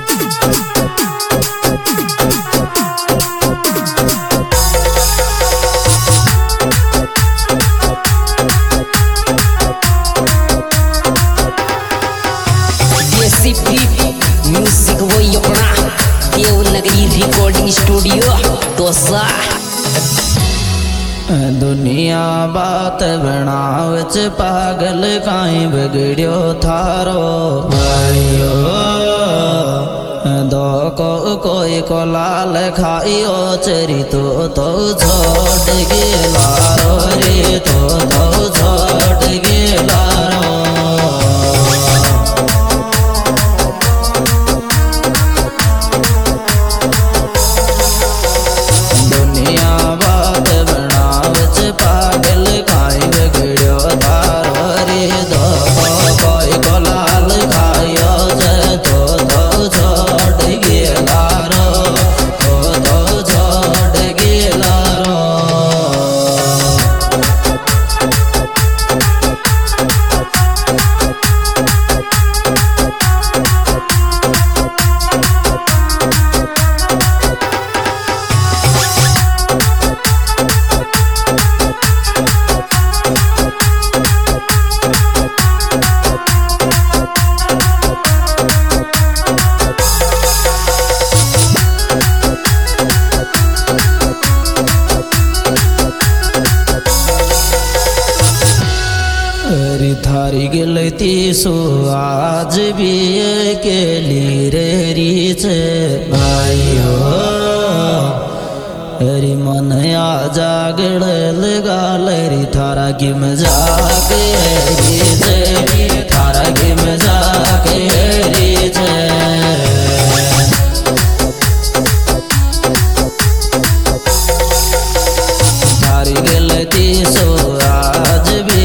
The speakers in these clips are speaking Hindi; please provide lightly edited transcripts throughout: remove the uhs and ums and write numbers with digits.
म्यूजिक वही अपना देवनगरी रिकॉर्डिंग स्टूडियो दोसा। दुनिया बात बनावच पागल काई बिगड़ो थारो भाइयो। दो को कोई को लाल खाइयो चरी तो छोड़ गेला रे तो छोड़ गेला। थारी गिलती सो आज भी के रे रीच भाइयो। री मन आ जागड़ लगाल री थारा की मजाक रीच थारा की मजाक रीच। थारी गिलती सो आज भी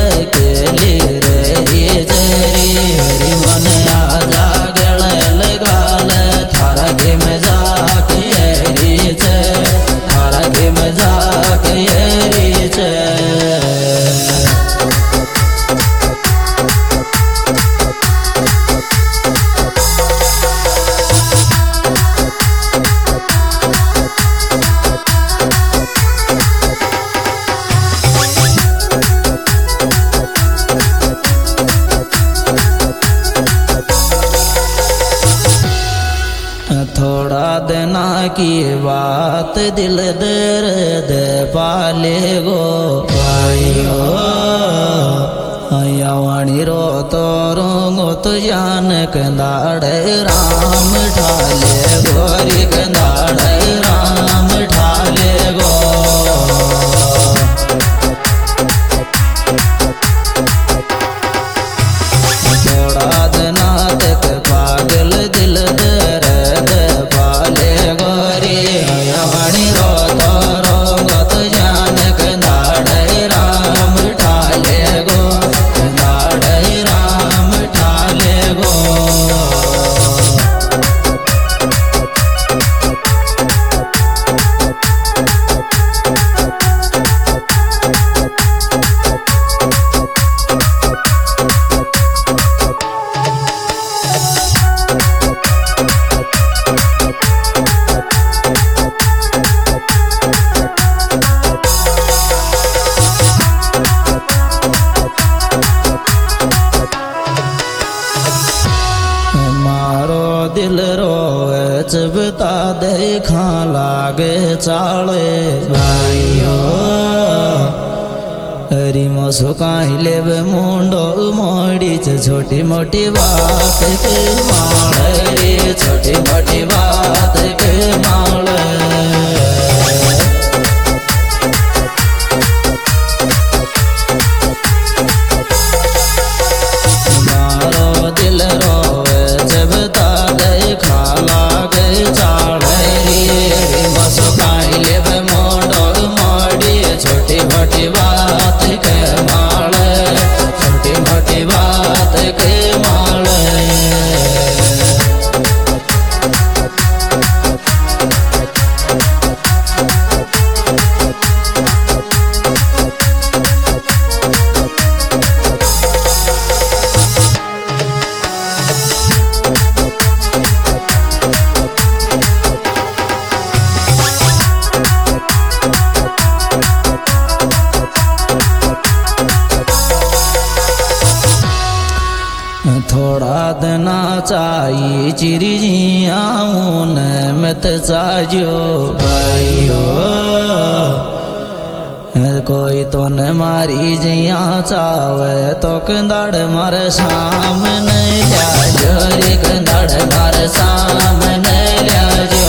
थोड़ा देना की बात दिल दे पाले गो भाइयो। वाणी रो तो रोंगो तो जान कंदाड़े राम ठाले गोरी कंदाड़े राम ठाले गो। थोड़ा देना तक पागल दिल दिल रोए चबता देखा लागे चाले भाइयो। हरी मसुकाई लेव मुंडो मोड़ी छोटी मोटी बात के माल रे छोटी मोटी बात के माल। छोटी मोटी बात के माल। चाई चिरी जिया ऊन मत चाजो भाइयो कोई तो न मारी जिया चावे तो कंदाड़ मार सामने ल्याजो रे कंदाड़ मार सामने ल्याजो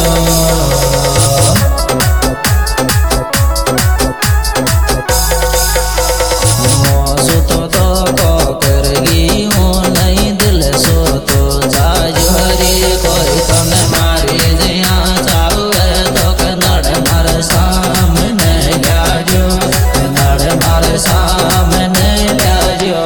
सुतो तो को करगी हूँ नहीं दिल सो तो जाजो रे कोई तो न मारी जिया चावे तो कंदाड़ मार सामने ल्याजो मारे सामने ल्याजो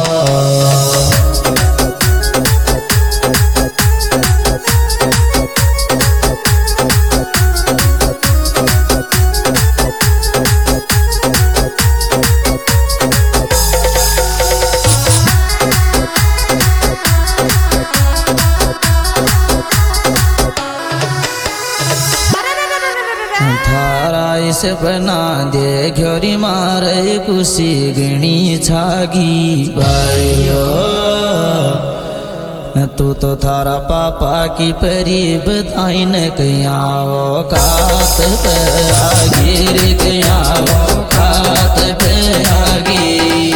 से बना दे घोरी मारे कुशी गणी छागी भाइयो तू तो थारा पापा की परी बताई न कया वो कात पे आगी रे कया वो कात पे आगी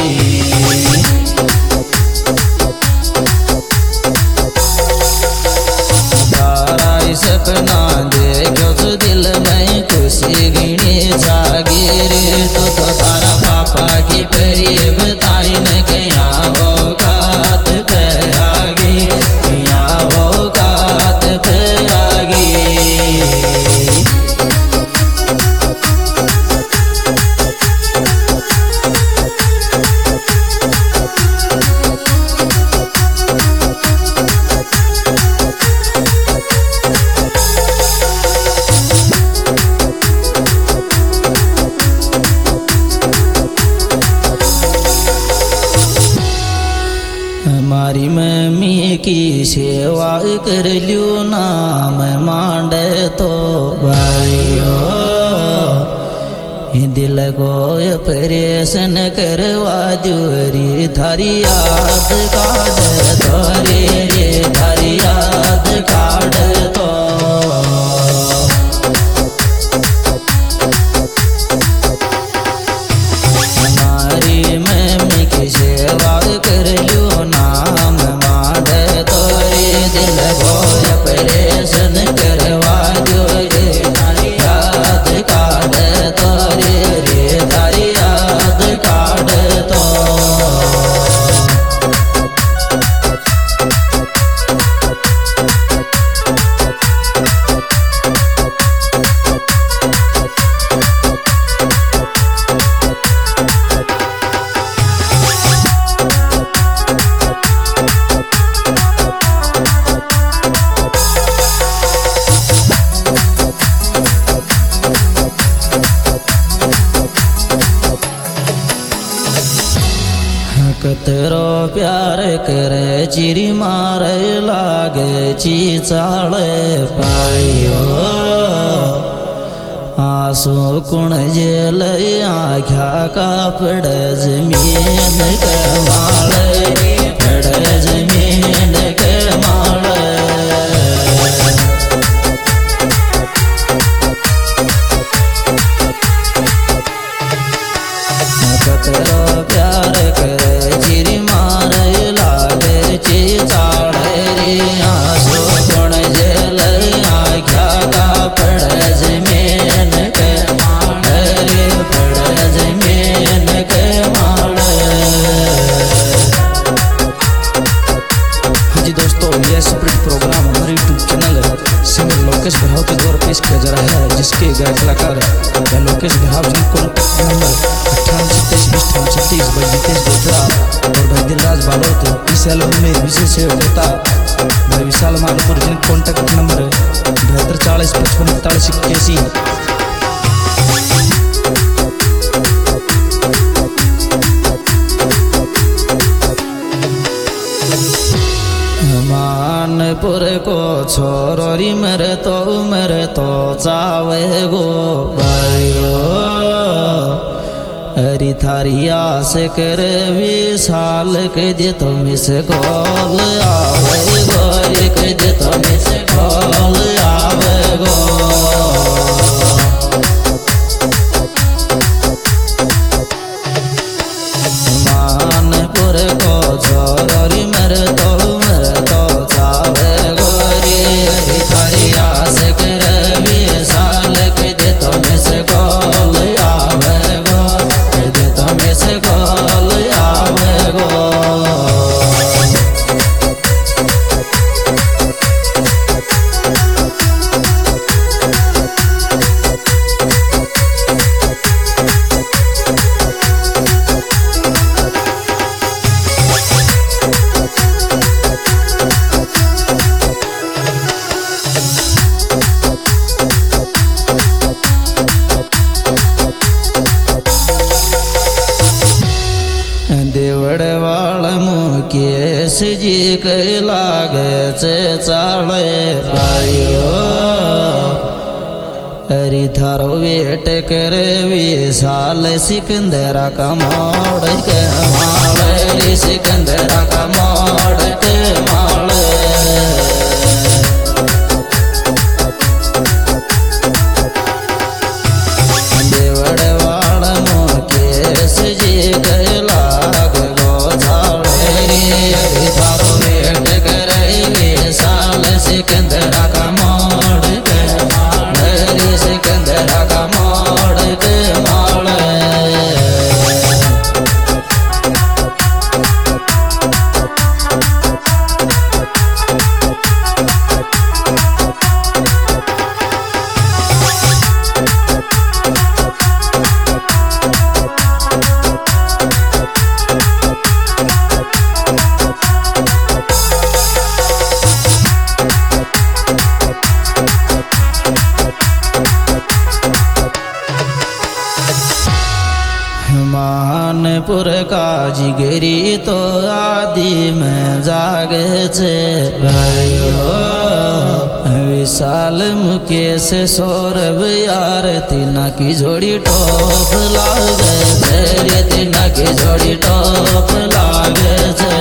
तारा सपना देखो तो दिल में खुशी गिनी जागीर तो तारा पापा की परी बताई न कया वो कात पे आगी कया वो कात पे आगी मारी मम्मी की सेवा कर लियो नाम मांडे तो भाइयो दिल को परेशान करवा जोरी थारी याद काट तोरे रे थारी याद काट तो हमारी मम्मी की सेवा कर लियो नाम मांडे तोरे दिल को परेशान करवा जोरी थारी याद काट तोरे रे थारी याद काट तो कतरो प्यार करे चिरी मारे लागे चीचाले पायो आंसू कुण जेल आख्या का पड़ जमीन के माले पड़ जमीन के माले कतरो प्यार करे चिरी मारे लागे चीचाड़े रे आंसू कुण जेल आख्या का पड़ जमीन के माले रे पड़ जमीन के माले। हाँ जी दोस्तों, ये स्प्रिट प्रोग्राम हमारे YouTube channel singer Lokesh Gharav के द्वारा पेश किया जा रहा है, जिसके गायक कलाकार लोकेश घराव जी को नंबर 58 जितेश गोत्रा और भाई दिलराज बालोत। इस एल्बम में विशेष होता भाई विशाल मालपुर, जिन कॉन्टैक्ट नंबर 72 40 55 41 81। मानपुर को छोरी मेरे तो चावे गो भाइयो हरी थारी आस कर विशाल के दे तो मिस कॉल आवे गोरी चे चाले भाइयो अरे थारो वेट करे विशाल सिकंदरा का मोड़ के माले सिकंदरा का मोड़ के माले देवड़वाड़ मुकेश जी गला गो झाड़े थारो वेट करे विशाल सिकंदरा का मोड़ के माले सिकंदरा का मोड़ के माले मानपुर का जिगरी तो आदि में जागे छे भाइयो विशाल मुकेश सौरभ यार तीना की जोड़ी टॉप लागे छे तीना की जोड़ी टॉप लागे छे